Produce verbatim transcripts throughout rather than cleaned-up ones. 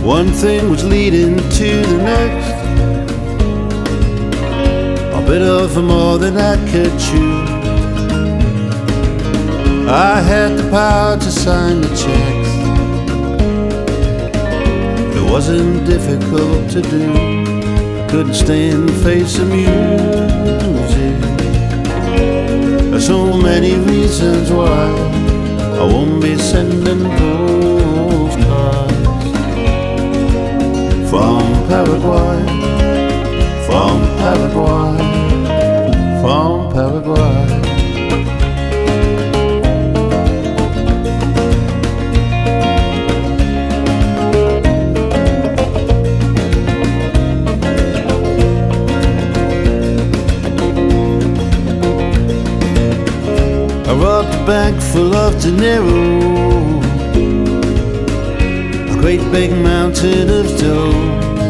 One thing was leading to the next, a bit of more than I could chew. I had the power to sign the checks. It wasn't difficult to do. I couldn't stand the face of music. There's so many reasons why I won't be sending postcards from Paraguay, from Paraguay, from Paraguay. I robbed a bank full of dinero, a great big mountain of dough.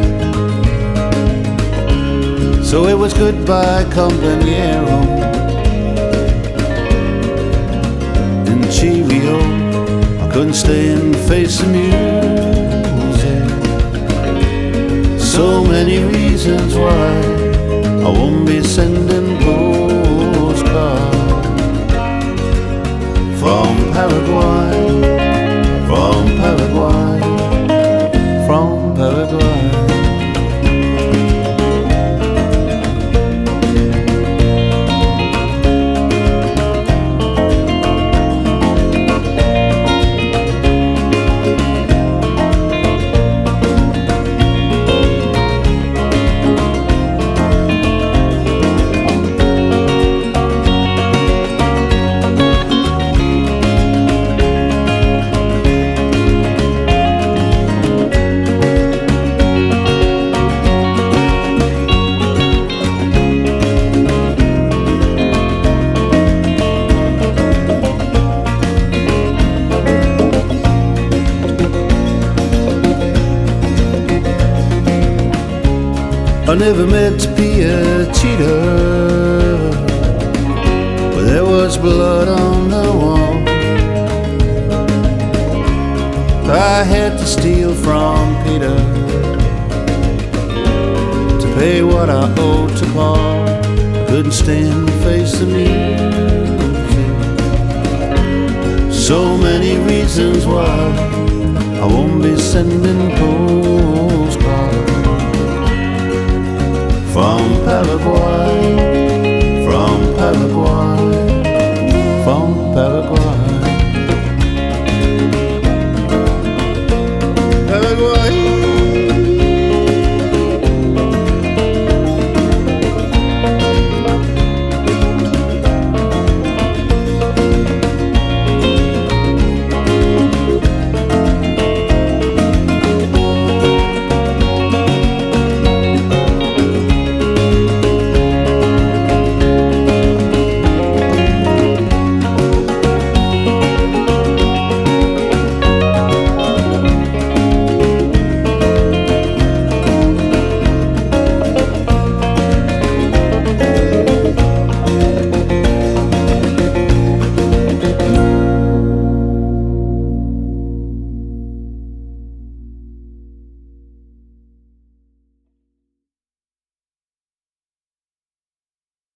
So it was goodbye, compañero, and cheerio. I couldn't stand the face of music. So many reasons why I won't be sending postcards from Paraguay, from Paraguay, from Paraguay. I never meant to be a cheater, but there was blood on the wall. I had to steal from Peter to pay what I owed to Paul. I couldn't stand the face of music. So many reasons why